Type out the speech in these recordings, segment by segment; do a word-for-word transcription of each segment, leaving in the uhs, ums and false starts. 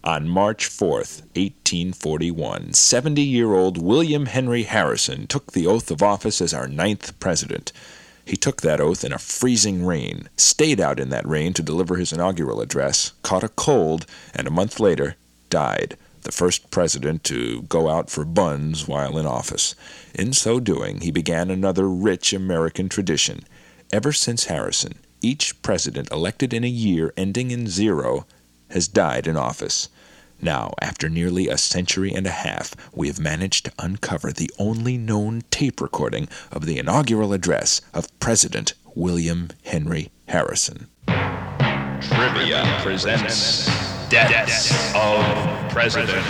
On March fourth, eighteen forty-one, seventy-year-old William Henry Harrison took the oath of office as our ninth president. He took that oath in a freezing rain, stayed out in that rain to deliver his inaugural address, caught a cold, and a month later died, the first president to go out for buns while in office. In so doing, he began another rich American tradition. Ever since Harrison, each president elected in a year ending in zero has died in office. Now, after nearly a century and a half, we have managed to uncover the only known tape recording of the inaugural address of President William Henry Harrison. Trivia presents Deaths of Presidents.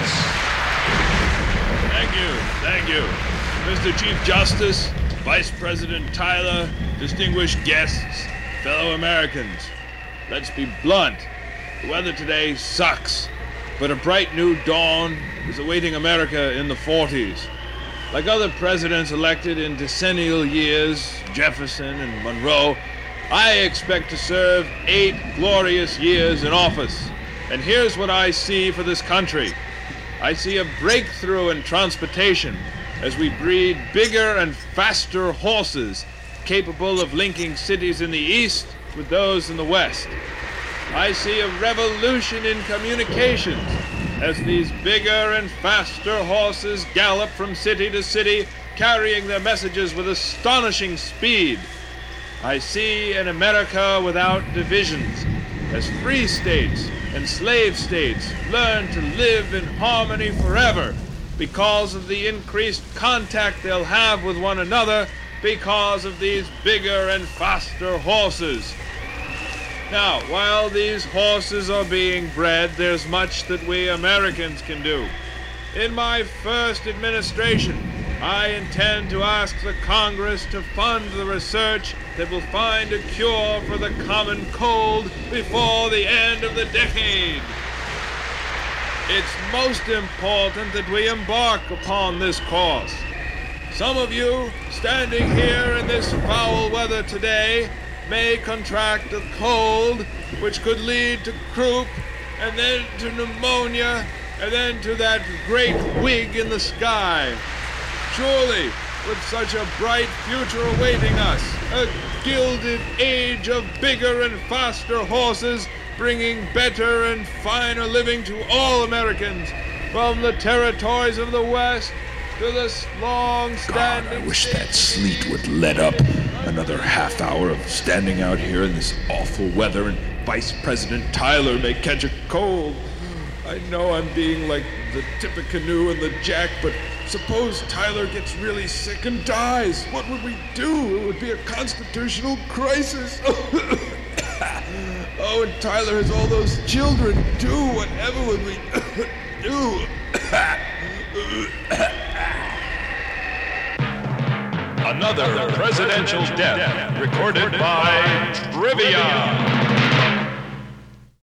Thank you, thank you. Mister Chief Justice, Vice President Tyler, distinguished guests, fellow Americans. Let's be blunt. The weather today sucks. But a bright new dawn is awaiting America in the forties. Like other presidents elected in decennial years, Jefferson and Monroe, I expect to serve eight glorious years in office. And here's what I see for this country. I see a breakthrough in transportation as we breed bigger and faster horses capable of linking cities in the east with those in the west. I see a revolution in communications as these bigger and faster horses gallop from city to city, carrying their messages with astonishing speed. I see an America without divisions, as free states and slave states learn to live in harmony forever because of the increased contact they'll have with one another because of these bigger and faster horses. Now, while these horses are being bred, there's much that we Americans can do. In my first administration, I intend to ask the Congress to fund the research that will find a cure for the common cold before the end of the decade. It's most important that we embark upon this course. Some of you, standing here in this foul weather today, may contract a cold, which could lead to croup, and then to pneumonia, and then to that great wig in the sky. Surely, with such a bright future awaiting us, a gilded age of bigger and faster horses, bringing better and finer living to all Americans, from the territories of the West to the long-standing... God, I wish that sleet would let up. Another half hour of standing out here in this awful weather, and Vice President Tyler may catch a cold. I know I'm being like the Tippecanoe and the Jack, but suppose Tyler gets really sick and dies. What would we do? It would be a constitutional crisis. Oh, and Tyler has all those children, too. Whatever would we do? Another presidential death recorded by Trivia.